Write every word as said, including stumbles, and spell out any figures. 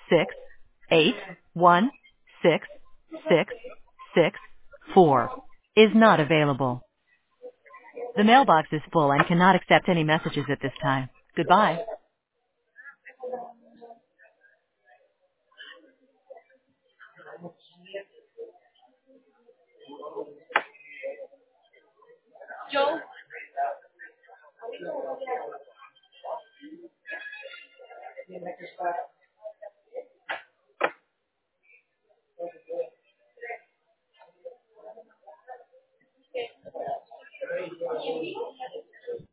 six eight one six six six four is not available. The mailbox is full and cannot accept any messages at this time. Goodbye.